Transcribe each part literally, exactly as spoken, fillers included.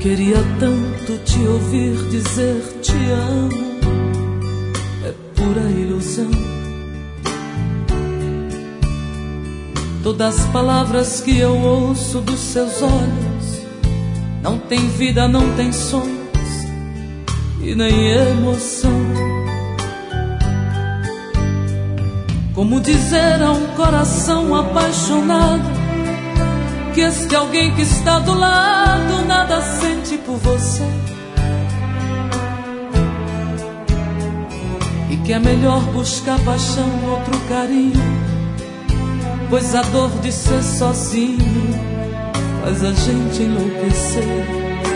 Queria tanto te ouvir dizer te amo, é pura ilusão. Todas as palavras que eu ouço dos seus olhos não tem vida, não tem sonhos e nem emoção. Como dizer a um coração apaixonado que este alguém que está do lado nada sente por você, e que é melhor buscar paixão, outro carinho, pois a dor de ser sozinho faz a gente enlouquecer.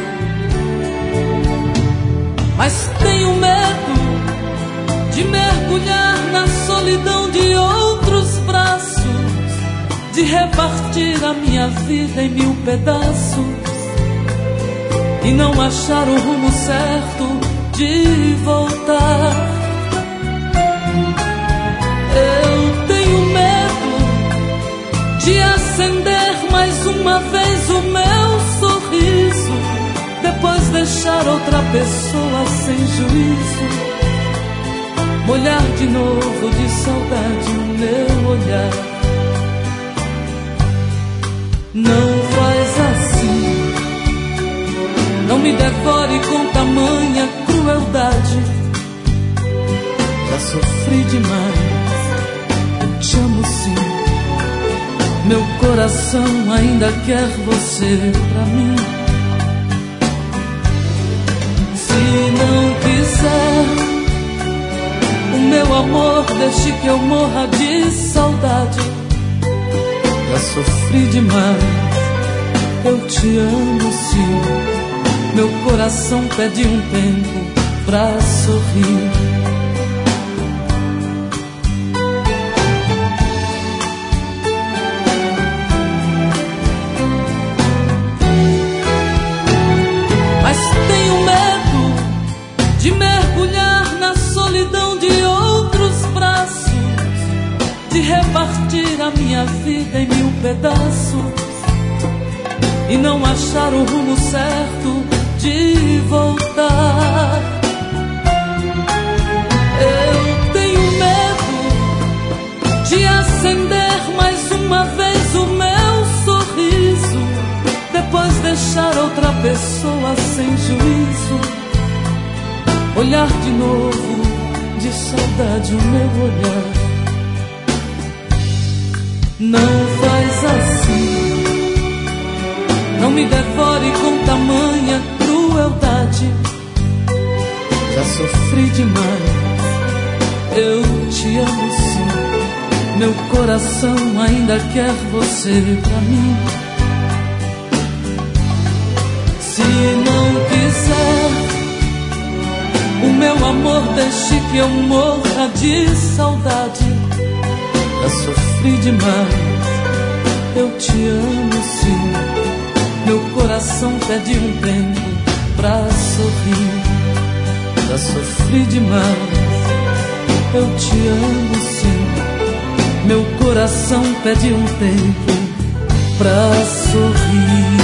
Mas tenho medo de mergulhar na solidão de outros braços, de repartir a minha vida em mil pedaços e não achar o rumo certo de voltar. Eu tenho medo de acender mais uma vez o meu sorriso, depois deixar outra pessoa sem juízo, molhar de novo de saudade o meu olhar. Não faz assim, não me devore com tamanha crueldade. Já sofri demais, eu te amo sim. Meu coração ainda quer você pra mim. Se não quiser o meu amor, deixe que eu morra de saudade. Já sofri demais, eu te amo sim. Meu coração pede um tempo pra sorrir. Mas tenho medo de mergulhar na solidão de outros braços, de repartir a minha vida em mil pedaços e não achar o rumo certo de voltar. Eu tenho medo de acender mais uma vez o meu sorriso, depois deixar outra pessoa sem juízo, olhar de novo de saudade o meu olhar. Não faz assim, não me devore com tamanha crueldade. Já sofri demais, eu te amo sim. Meu coração ainda quer você pra mim. Se não quiser o meu amor, deixe que eu morra de saudade. Já sofri demais, eu te amo sim. Meu coração pede um tempo pra sorrir. Já sofri demais, eu te amo sim. Meu coração pede um tempo pra sorrir.